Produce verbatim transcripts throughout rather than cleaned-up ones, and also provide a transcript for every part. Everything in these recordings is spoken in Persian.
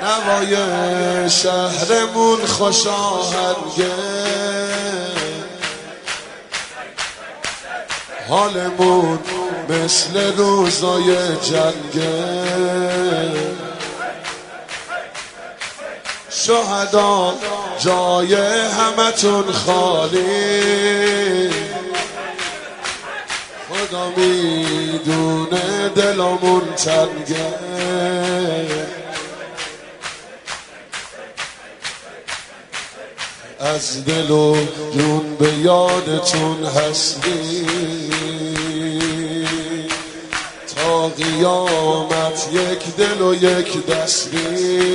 نوای شهرمون خوش آهنگه، حالمون مثل روزای جنگه. شهدا جای همتون خالی، خدا میدونه دلمون تنگه. از دل و جون به یادتون هستی، تا قیامت یک دل و یک دستی.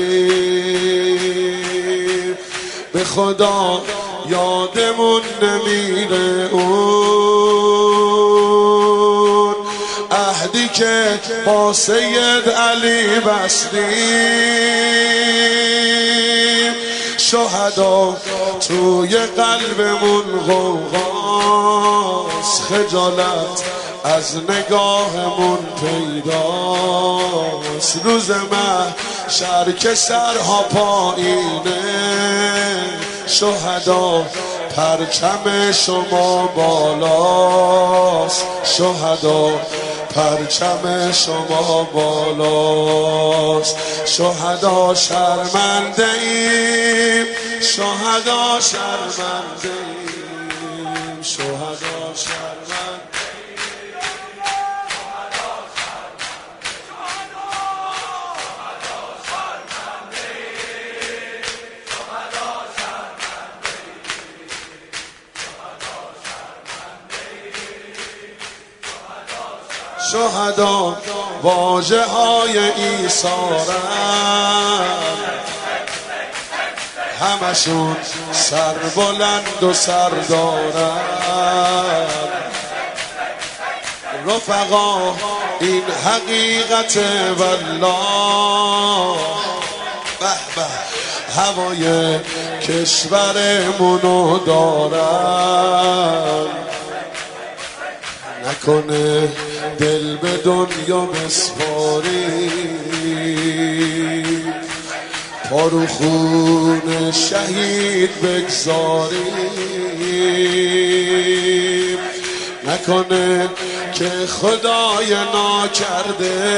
به خدا یادمون نمیره اون عهدی که با سید علی بستیم. شهدا توی قلبمون غوغاست، خجالت از نگاهمون پیداست. روز محشر که سرها پایینه، شهدا پرچم شما بالاست. شهدا پرچم شما بالاست. شهدا شرمنده ایم، شهدا شرمنده ایم، شهدا شرمنده شهدا واژه های ایثارن، همشون سر بلند و سر دارن. رفقا این حقیقت والله، به به هوای کشورمونو دارن. نکنه دل به دنیا بسپاری، پارو خون شهید بگذاری. نکنه که خدای ناکرده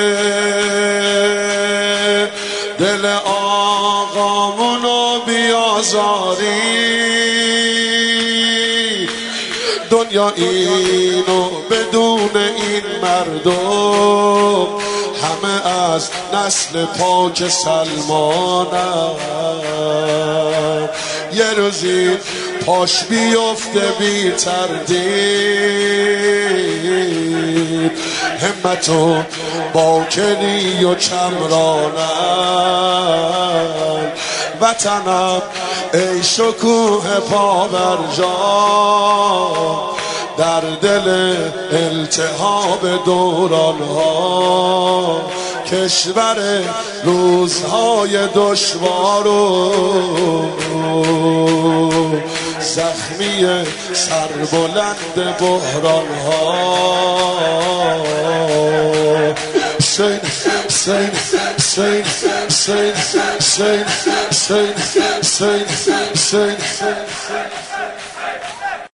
دل آقامونو بیازاری. دنیا اینو بدون این مردم، همه از نسل پاک سلمانم. یه روزی پاش بیفته بی تردید، همتو باکنی و چمرانم. وطنم ای شکوه پابرجا، در دل التهاب دورانها. کشور روزهای دشوار و زخمی سربلند بحرانها. Sing, sing, sing, sing, sing, sing, sing, sing, sing.